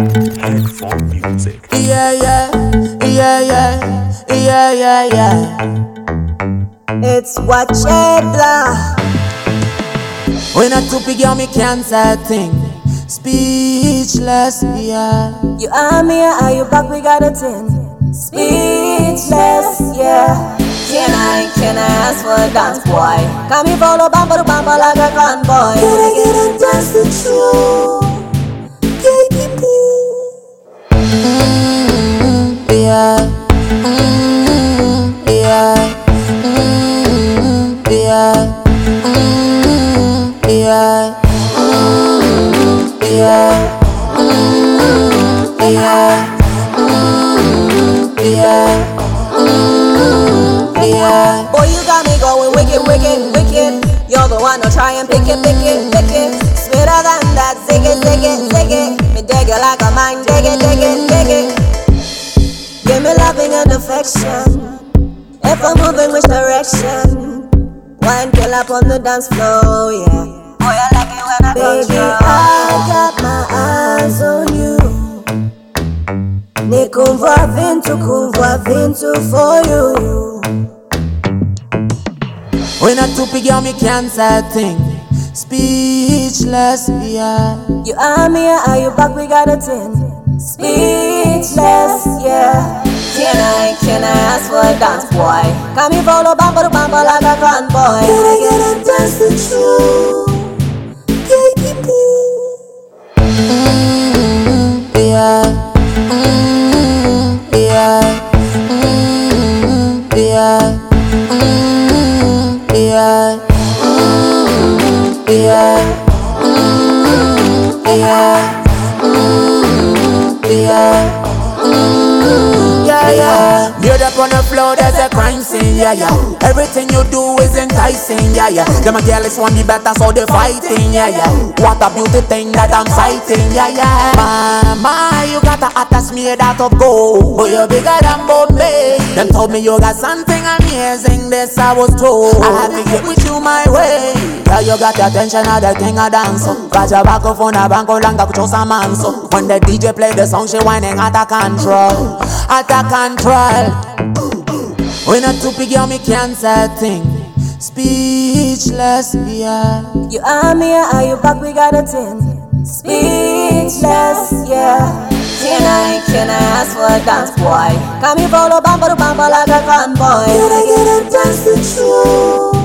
Headphone music. Yeah. It's Wachedla. When I took girl, me can't say a thing. Speechless, yeah. You are me, are you back? We got a 10. Speechless, yeah. Can I ask for a dance, boy? Can me follow bumper to bumper like a convoy? Can I get a dance with you? Yeah. Boy, you got me going wicked. You're the one to try and pick it. Sweeter than that, zig it. Me dig it like a mine, dig it. Give me loving and affection. If I'm moving, which direction? Wine kill up on the dance floor, yeah. Boy, I like it when I baby, I got my eyes on you. Nikumva vintu for you. When I took girl, me can't say a thing. Speechless, yeah. You are me, are you back? We got a 10. Speechless, yeah. Can I ask for a dance, boy? Can me follow bumper to bumper like a convoy? Can I get a dance with you? You're up on the floor, there's a crime scene, yeah. Everything you do is enticing, yeah. Them a girls want me better, so they fighting, yeah. What a beauty thing that I'm sighting, yeah. Mama, you got a hottest made out of gold, but you're bigger than Bombay. Them told me you got something amazing, this I was told. I had to get with you my way. Yeah, you got the attention of the king of dance. Got your back up on a banco langa kuchosa manso. When the DJ play the song, she whining out of control. When I took girl, me can't say a thing. Speechless, yeah. You are me, are you back? We got a 10. Speechless, yeah. Can I ask for a dance, boy? Can me follow bumper to bumper like a convoy? Can I get a dance with you?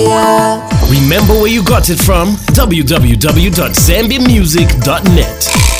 Remember where you got it from? www.zambiamusic.net.